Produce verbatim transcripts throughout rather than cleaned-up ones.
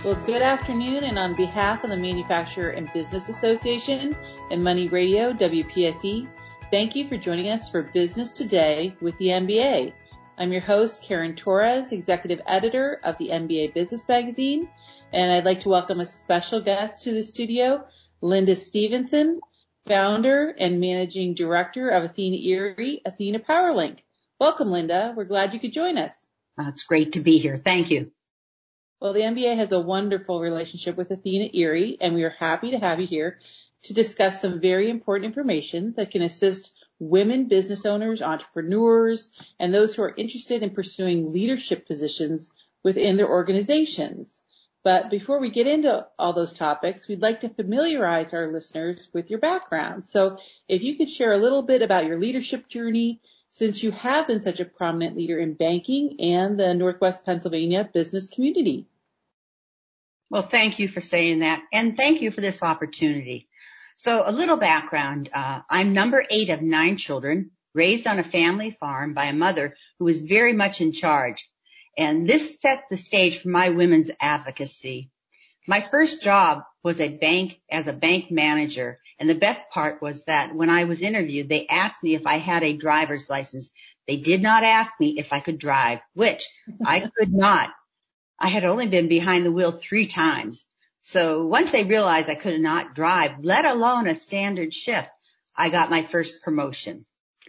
Well, good afternoon, and on behalf of the Manufacturer and Business Association and Money Radio, W P S E, thank you for joining us for Business Today with the M B A. I'm your host, Karen Torres, Executive Editor of the M B A Business Magazine, and I'd like to welcome a special guest to the studio, Linda Stevenson, Founder and Managing Director of Athena Erie, Athena PowerLink. Welcome, Linda. We're glad you could join us. Uh, it's great to be here. Thank you. Well, the M B A has a wonderful relationship with Athena Erie, and we are happy to have you here to discuss some very important information that can assist women business owners, entrepreneurs, and those who are interested in pursuing leadership positions within their organizations. But before we get into all those topics, we'd like to familiarize our listeners with your background. So if you could share a little bit about your leadership journey, since you have been such a prominent leader in banking and the Northwest Pennsylvania business community. Well, thank you for saying that, and thank you for this opportunity. So a little background. Uh, I'm number eight of nine children, raised on a family farm by a mother who was very much in charge. And this set the stage for my women's advocacy. My first job was a bank as a bank manager. And the best part was that when I was interviewed, they asked me if I had a driver's license. They did not ask me if I could drive, which I could not. I had only been behind the wheel three times. So once they realized I could not drive, let alone a standard shift, I got my first promotion.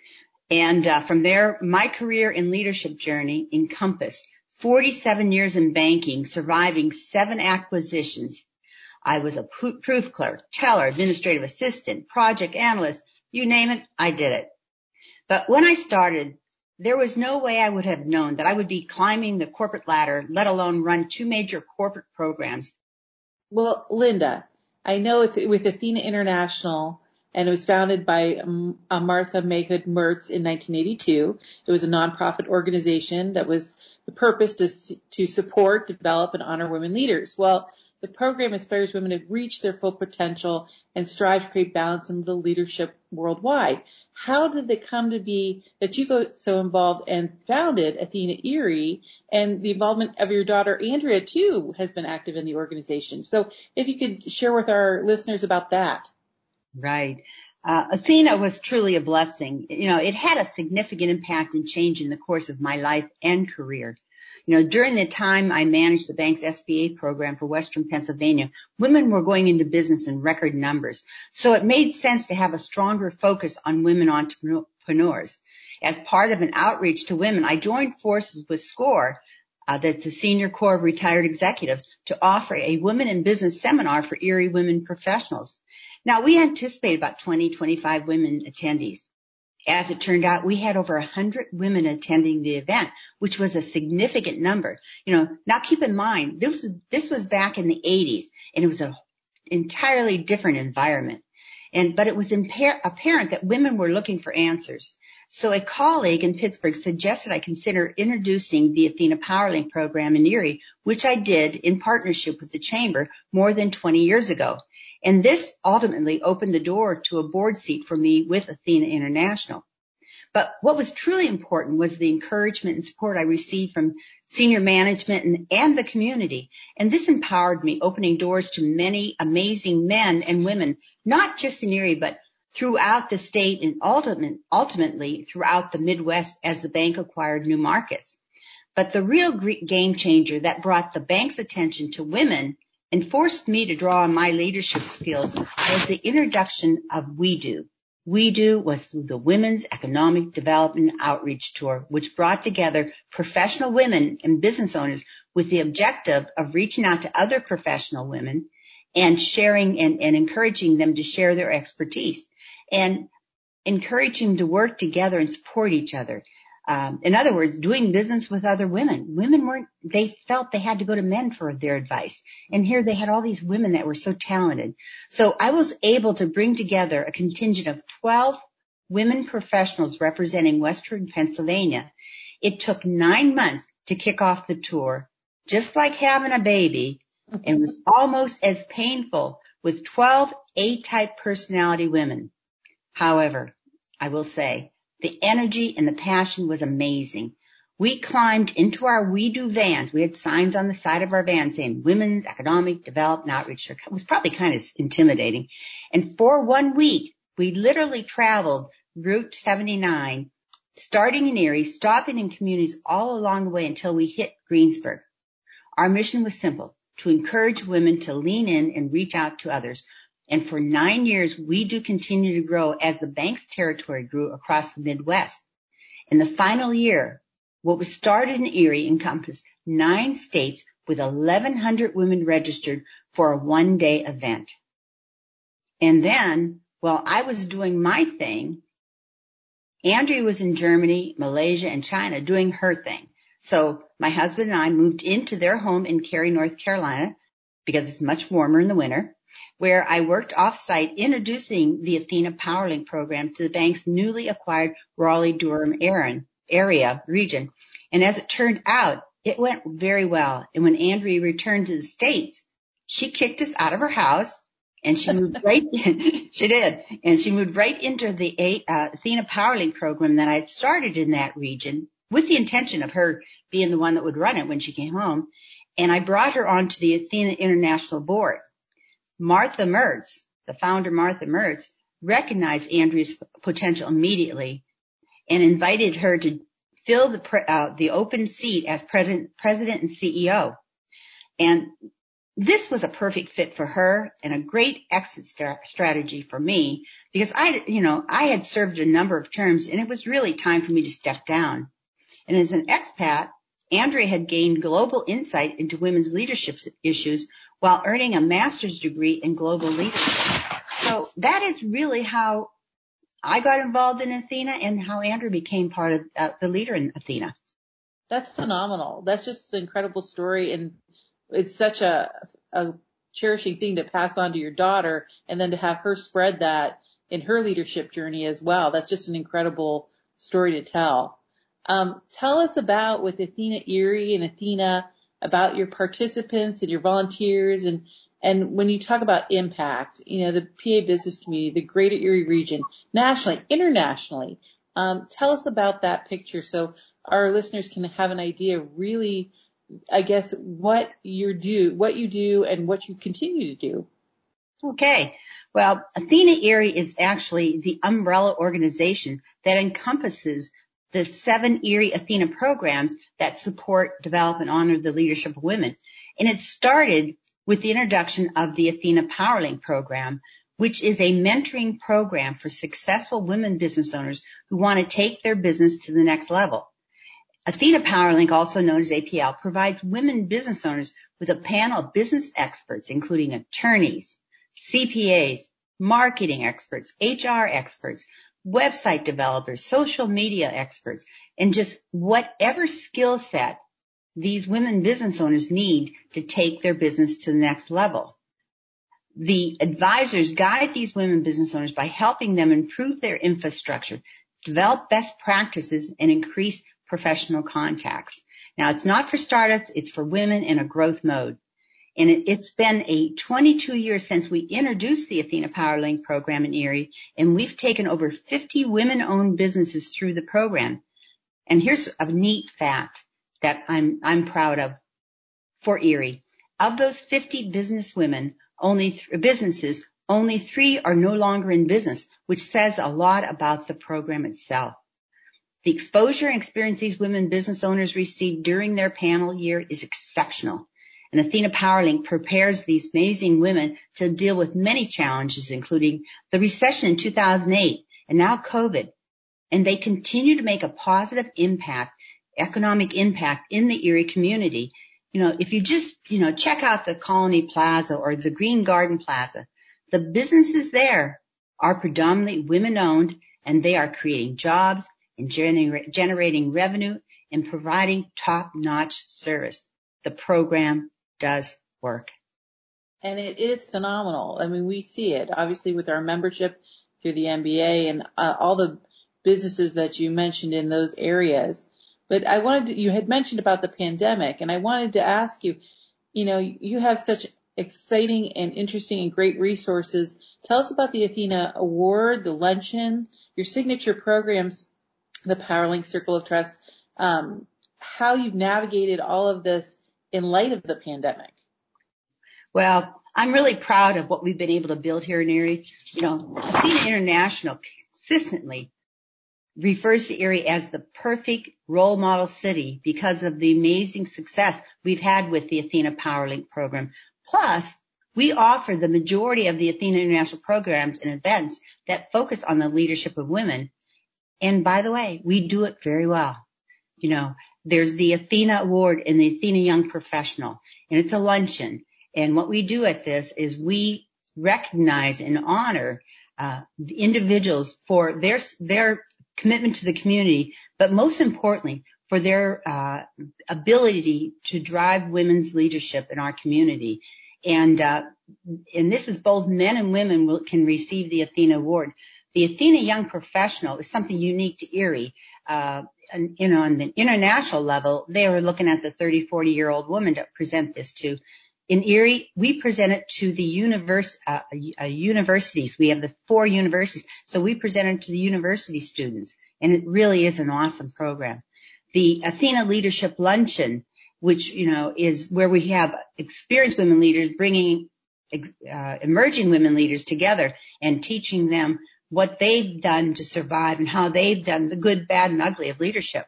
And uh, from there, my career and leadership journey encompassed forty-seven years in banking, surviving seven acquisitions. I was a proof clerk, teller, administrative assistant, project analyst, you name it, I did it. But when I started, there was no way I would have known that I would be climbing the corporate ladder, let alone run two major corporate programs. Well, Linda, I know it's with Athena International, and it was founded by um, Martha Mayhood Mertz in nineteen eighty-two. It was a nonprofit organization that was the purpose to, to support, develop, and honor women leaders. Well, the program inspires women to reach their full potential and strive to create balance in the leadership worldwide. How did it come to be that you got so involved and founded Athena Erie, and the involvement of your daughter Andrea too has been active in the organization? So if you could share with our listeners about that. Right. Uh, Athena was truly a blessing. You know, it had a significant impact and change in the course of my life and career. You know, during the time I managed the bank's S B A program for Western Pennsylvania, women were going into business in record numbers. So it made sense to have a stronger focus on women entrepreneurs. As part of an outreach to women, I joined forces with SCORE, uh, that's the Senior Corps of Retired Executives, to offer a Women in Business seminar for Erie women professionals. Now, we anticipated about twenty, twenty-five women attendees. As it turned out, we had over one hundred women attending the event, which was a significant number. You know, now keep in mind, this was, this was back in the eighties, and it was an entirely different environment. And, but it was impar- apparent that women were looking for answers. So a colleague in Pittsburgh suggested I consider introducing the Athena PowerLink program in Erie, which I did in partnership with the Chamber more than twenty years ago. And this ultimately opened the door to a board seat for me with Athena International. But what was truly important was the encouragement and support I received from senior management and, and the community. And this empowered me, opening doors to many amazing men and women, not just in Erie, but throughout the state and ultimate, ultimately throughout the Midwest as the bank acquired new markets. But the real game changer that brought the bank's attention to women and forced me to draw on my leadership skills was the introduction of WeDo. WeDo was the Women's Economic Development Outreach Tour, which brought together professional women and business owners with the objective of reaching out to other professional women and sharing and, and encouraging them to share their expertise and encouraging them to work together and support each other. Um, in other words, doing business with other women. Women weren't, they felt they had to go to men for their advice. And here they had all these women that were so talented. So I was able to bring together a contingent of twelve women professionals representing Western Pennsylvania. It took nine months to kick off the tour, just like having a baby, and was almost as painful with twelve A-type personality women. However, I will say, the energy and the passion was amazing. We climbed into our We Do vans. We had signs on the side of our van saying Women's Economic Development Outreach. It was probably kind of intimidating. And for one week, we literally traveled Route seventy-nine, starting in Erie, stopping in communities all along the way until we hit Greensburg. Our mission was simple, to encourage women to lean in and reach out to others. And for nine years, We Do continue to grow as the bank's territory grew across the Midwest. In the final year, what was started in Erie encompassed nine states with eleven hundred women registered for a one-day event. And then, while I was doing my thing, Andrea was in Germany, Malaysia, and China doing her thing. So my husband and I moved into their home in Cary, North Carolina, because it's much warmer in the winter, where I worked off-site introducing the Athena PowerLink program to the bank's newly acquired Raleigh-Durham area region. And as it turned out, it went very well. And when Andrea returned to the States, she kicked us out of her house and she moved right in. She did. And she moved right into the uh, Athena PowerLink program that I had started in that region with the intention of her being the one that would run it when she came home. And I brought her onto the Athena International Board. Martha Mertz, the founder Martha Mertz, recognized Andrea's potential immediately and invited her to fill the uh, the open seat as president, president and C E O. And this was a perfect fit for her and a great exit st- strategy for me because I, you know, I had served a number of terms and it was really time for me to step down. And as an expat, Andrea had gained global insight into women's leadership issues while earning a master's degree in global leadership. So that is really how I got involved in Athena and how Andrea became part of uh, the leader in Athena. That's phenomenal. That's just an incredible story. And it's such a, a cherishing thing to pass on to your daughter and then to have her spread that in her leadership journey as well. That's just an incredible story to tell. Um, tell us about with Athena Erie and Athena about your participants and your volunteers and, and when you talk about impact, you know, the P A business community, the greater Erie region, nationally, internationally. Um, tell us about that picture so our listeners can have an idea of really, I guess, what you do, what you do and what you continue to do. Okay. Well, Athena Erie is actually the umbrella organization that encompasses the seven Erie Athena programs that support, develop, and honor the leadership of women. And it started with the introduction of the Athena PowerLink program, which is a mentoring program for successful women business owners who want to take their business to the next level. Athena PowerLink, also known as A P L, provides women business owners with a panel of business experts, including attorneys, C P As, marketing experts, H R experts, website developers, social media experts, and just whatever skill set these women business owners need to take their business to the next level. The advisors guide these women business owners by helping them improve their infrastructure, develop best practices, and increase professional contacts. Now, it's not for startups, it's for women in a growth mode. And it, it's been a twenty-two years since we introduced the Athena PowerLink program in Erie, and we've taken over fifty women-owned businesses through the program. And here's a neat fact that I'm I'm proud of for Erie. Of those fifty business women, only th- businesses, only three are no longer in business, which says a lot about the program itself. The exposure and experience these women business owners receive during their panel year is exceptional. And Athena PowerLink prepares these amazing women to deal with many challenges, including the recession in two thousand eight and now COVID. And they continue to make a positive impact, economic impact in the Erie community. You know, if you just, you know, check out the Colony Plaza or the Green Garden Plaza, the businesses there are predominantly women-owned, and they are creating jobs and gener- generating revenue and providing top-notch service. The program does work. And it is phenomenal. I mean, we see it obviously with our membership through the M B A and uh, all the businesses that you mentioned in those areas. But I wanted to, you had mentioned about the pandemic, and I wanted to ask you, you know, you have such exciting and interesting and great resources. Tell us about the Athena Award, the luncheon, your signature programs, the PowerLink Circle of Trust. Um, how you've navigated all of this in light of the pandemic. Well, I'm really proud of what we've been able to build here in Erie. You know, Athena International consistently refers to Erie as the perfect role model city because of the amazing success we've had with the Athena PowerLink program. Plus, we offer the majority of the Athena International programs and events that focus on the leadership of women. And by the way, we do it very well. You know, there's the Athena Award and the Athena Young Professional, and it's a luncheon. And what we do at this is we recognize and honor uh, the individuals for their their commitment to the community, but most importantly, for their uh, ability to drive women's leadership in our community. And uh, and this is both men and women will, can receive the Athena Award. The Athena Young Professional is something unique to Erie. Uh, and, you know, on the international level, they were looking at the thirty, forty-year-old woman to present this to. In Erie, we present it to the univers- uh, uh, universities. We have the four universities. So we present it to the university students. And it really is an awesome program. The Athena Leadership Luncheon, which, you know, is where we have experienced women leaders bringing uh, emerging women leaders together and teaching them what they've done to survive and how they've done the good, bad, and ugly of leadership.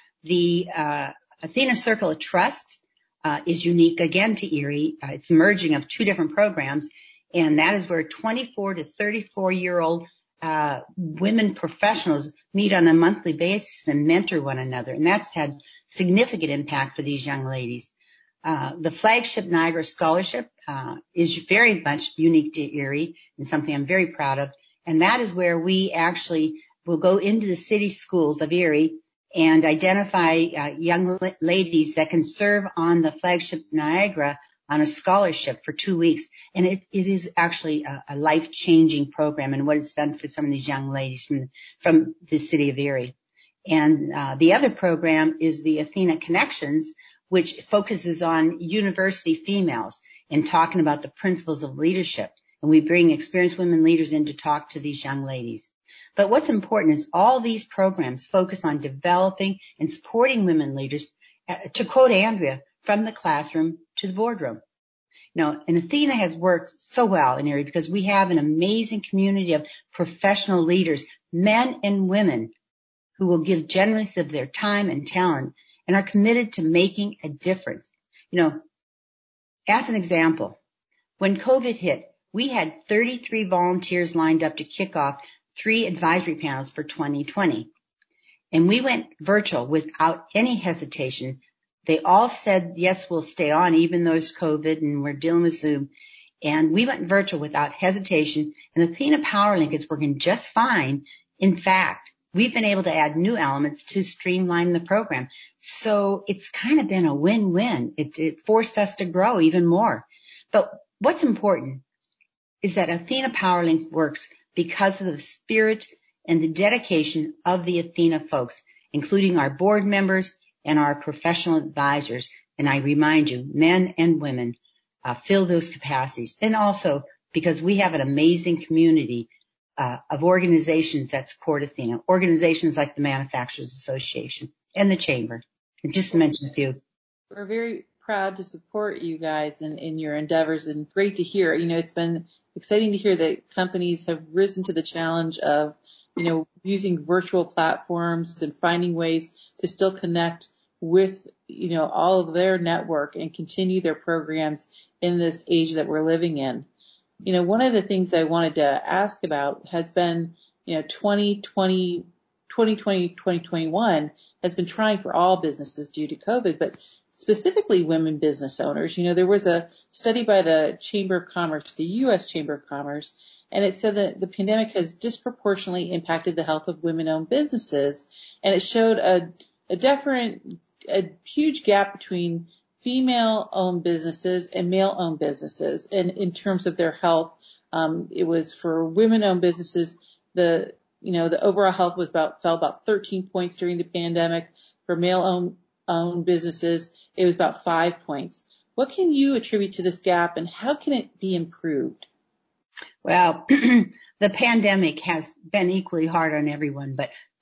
The uh, Athena Circle of Trust Uh, is unique again to Erie. Uh, it's a merging of two different programs, and that is where twenty-four to thirty-four-year-old uh, women professionals meet on a monthly basis and mentor one another, and that's had significant impact for these young ladies. Uh, the flagship Niagara Scholarship uh, is very much unique to Erie and something I'm very proud of, and that is where we actually will go into the city schools of Erie and identify uh, young ladies that can serve on the flagship Niagara on a scholarship for two weeks. And it, it is actually a, a life-changing program and what it's done for some of these young ladies from, from the city of Erie. And uh, the other program is the Athena Connections, which focuses on university females and talking about the principles of leadership. And we bring experienced women leaders in to talk to these young ladies. But what's important is all these programs focus on developing and supporting women leaders, uh, to quote Andrea, from the classroom to the boardroom. Now, and Athena has worked so well in Erie because we have an amazing community of professional leaders, men and women, who will give generously of their time and talent and are committed to making a difference. You know, as an example, when COVID hit, we had thirty-three volunteers lined up to kick off three advisory panels for twenty twenty. And we went virtual without any hesitation. They all said, yes, we'll stay on, even though it's COVID and we're dealing with Zoom. And we went virtual without hesitation. And Athena PowerLink is working just fine. In fact, we've been able to add new elements to streamline the program. So it's kind of been a win-win. It, it forced us to grow even more. But what's important is that Athena PowerLink works because of the spirit and the dedication of the Athena folks, including our board members and our professional advisors. And I remind you, men and women uh, fill those capacities. And also because we have an amazing community uh, of organizations that support Athena, organizations like the Manufacturers Association and the Chamber, and just to mention a few. We're very proud to support you guys in, in your endeavors, and great to hear. You know, it's been exciting to hear that companies have risen to the challenge of, you know, using virtual platforms and finding ways to still connect with, you know, all of their network and continue their programs in this age that we're living in. You know, one of the things I wanted to ask about has been, you know, twenty twenty, twenty twenty, twenty twenty-one has been trying for all businesses due to COVID, but specifically women business owners. You know, there was a study by the Chamber of Commerce, the U S Chamber of Commerce, and it said that the pandemic has disproportionately impacted the health of women-owned businesses, and it showed a, a different, a huge gap between female-owned businesses and male-owned businesses, and in terms of their health. Um, it was for women-owned businesses, the you know the overall health was about fell about thirteen points during the pandemic. For male-owned owned businesses, it was about five points. What can you attribute to this gap, and how can it be improved? Well, the pandemic has been equally hard on everyone, but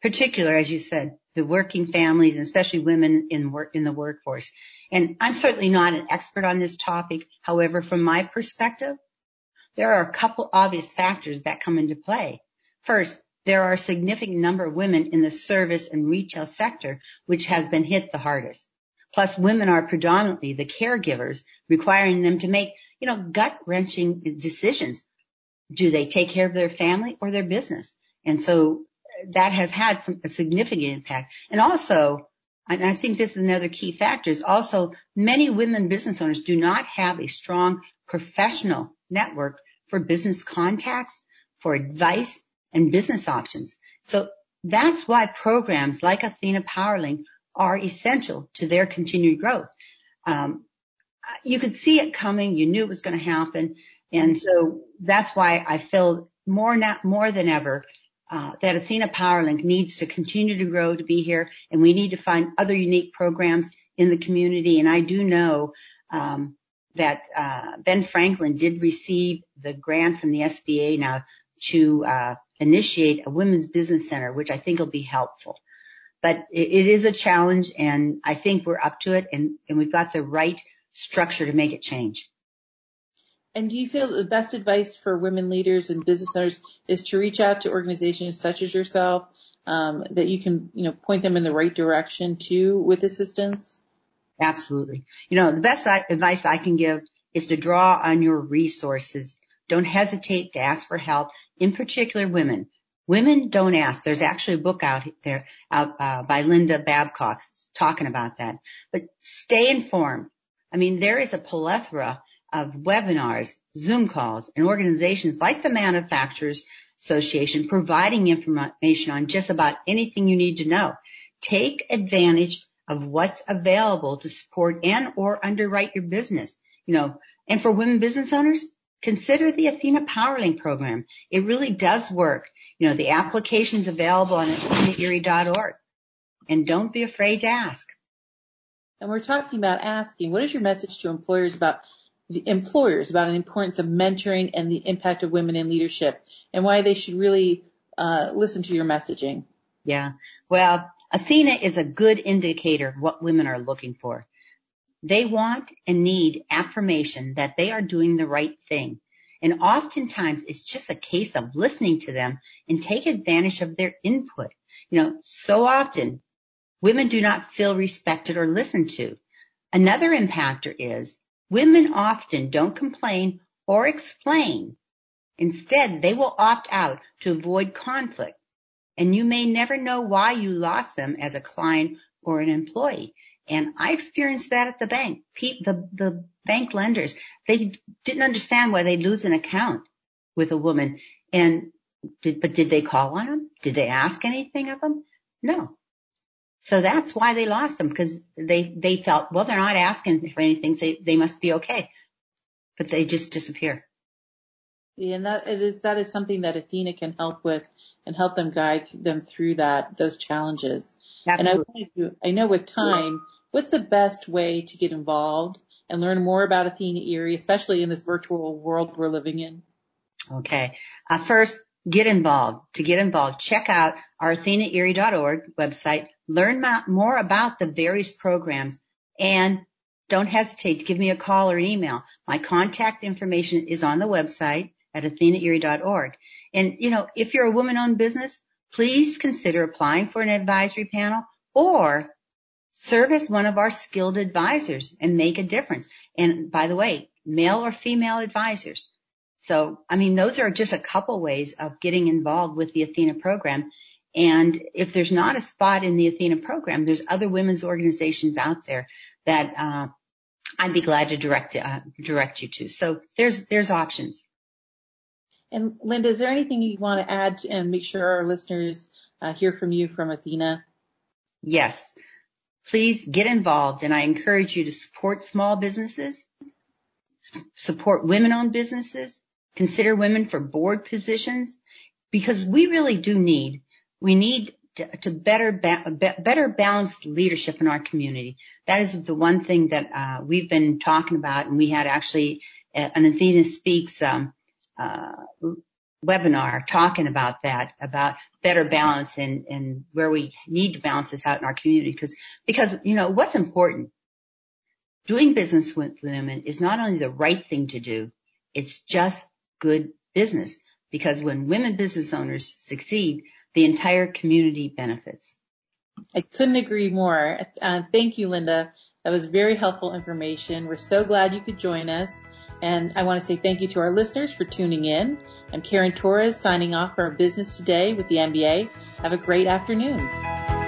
particular, as you said, the working families and especially women in work, in the workforce. And I'm certainly not an expert on this topic. However, from my perspective, there are a couple obvious factors that come into play. First, there are a significant number of women in the service and retail sector, which has been hit the hardest. Plus, women are predominantly the caregivers, requiring them to make, you know, gut-wrenching decisions. Do they take care of their family or their business? And so that has had some a significant impact. And also, and I think this is another key factor, is also many women business owners do not have a strong professional network for business contacts, for advice, and business options. So that's why programs like Athena PowerLink are essential to their continued growth. Um, you could see it coming. You knew it was going to happen. And so that's why I feel more, not, more than ever uh, that Athena PowerLink needs to continue to grow, to be here, and we need to find other unique programs in the community. And I do know um, that uh, Ben Franklin did receive the grant from the S B A now to uh, initiate a women's business center, which I think will be helpful. But it, it is a challenge, and I think we're up to it, and, and we've got the right structure to make it change. And do you feel that the best advice for women leaders and business owners is to reach out to organizations such as yourself, um, that you can, you know, point them in the right direction to with assistance? Absolutely. You know, the best advice I can give is to draw on your resources. Don't hesitate to ask for help, in particular women. Women don't ask. There's actually a book out there out uh, by Linda Babcock talking about that. But stay informed. I mean, there is a plethora of webinars, Zoom calls, and organizations like the Manufacturers Association providing information on just about anything you need to know. Take advantage of what's available to support and or underwrite your business. You know, and for women business owners, consider the Athena PowerLink program. It really does work. You know, the application's available on athena erie dot org. And don't be afraid to ask. And we're talking about asking. What is your message to employers about the employers about the importance of mentoring and the impact of women in leadership, and why they should really uh, listen to your messaging? Yeah. Well, Athena is a good indicator of what women are looking for. They want and need affirmation that they are doing the right thing. And oftentimes it's just a case of listening to them and take advantage of their input. You know, so often women do not feel respected or listened to. Another impactor is women often don't complain or explain. Instead, they will opt out to avoid conflict. And you may never know why you lost them as a client or an employee. And I experienced that at the bank. The, the bank lenders, they didn't understand why they'd lose an account with a woman. And did, but did they call on them? Did they ask anything of them? No. So that's why they lost them, because they, they felt, well, they're not asking for anything, so they must be okay. But they just disappear. Yeah, and that it is that is something that Athena can help with and help them guide them through that those challenges. Absolutely. And I, I know with time, what's the best way to get involved and learn more about Athena Erie, especially in this virtual world we're living in? Okay. Uh, first, get involved. To get involved, check out our athena erie dot org website. Learn more about the various programs, and don't hesitate to give me a call or an email. My contact information is on the website at athena erie dot org. And, you know, if you're a woman-owned business, please consider applying for an advisory panel or serve as one of our skilled advisors and make a difference. And by the way, male or female advisors. So, I mean, those are just a couple ways of getting involved with the Athena program. And if there's not a spot in the Athena program, there's other women's organizations out there that uh, I'd be glad to direct uh, direct you to. So there's there's options. And Linda, is there anything you want to add and make sure our listeners uh, hear from you from Athena? Yes. Please get involved, and I encourage you to support small businesses, support women-owned businesses, consider women for board positions, because we really do need, we need to, to better, ba- better balance leadership in our community. That is the one thing that uh, we've been talking about, and we had actually an Athena Speaks um, uh, webinar talking about that, about better balance and, and where we need to balance this out in our community. Because, because, you know, what's important, doing business with women is not only the right thing to do, it's just good business. Because when women business owners succeed, the entire community benefits. I couldn't agree more. Uh, thank you, Linda. That was very helpful information. We're so glad you could join us. And I want to say thank you to our listeners for tuning in. I'm Karen Torres signing off for our Business Today with the M B A. Have a great afternoon.